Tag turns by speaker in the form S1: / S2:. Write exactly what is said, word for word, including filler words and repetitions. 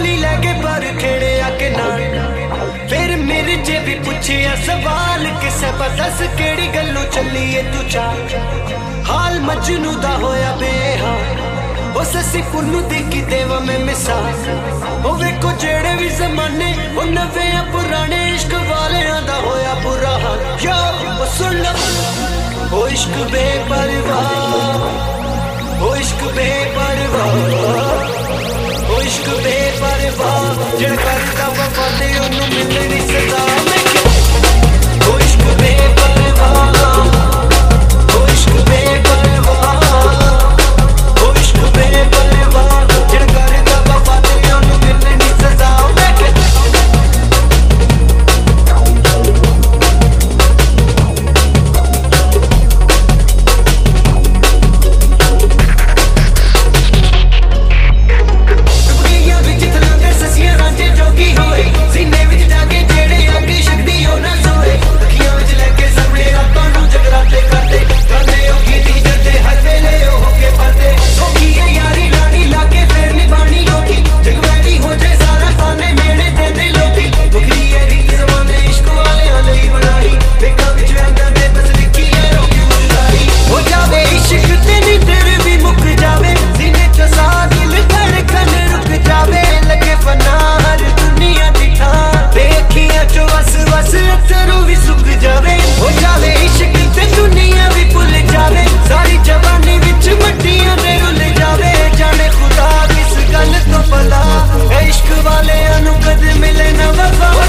S1: गोली लेके पर खेड़े आके ना फिर मेरे जे भी पूछिया सवाल किसे दस केड़ी गल्लों चलिए तू चाल हाल मजनू दा होया बेहाल ओ ससी पुन्नू दी की देवा में मिसाल ओ वेखो जेड़े भी जमाने ओ नवे या पुराने इश्क वाले दा होया बुरा हाल यो ओ सुन लो ओ इश्क बेपरवाह ओ इश्क बेपरवाह ओ इश्क बेपरवाह जिहड़ा करदा वफा ते ओनू मिलनी सदा ओ इश्क बेपरवाह ओ इश्क बेपरवाह ओ इश्क बेपरवाह जिहड़ा करदा वफा ते ओनू मिलनी सदा इश्क वाले अनु कद मिले न वफा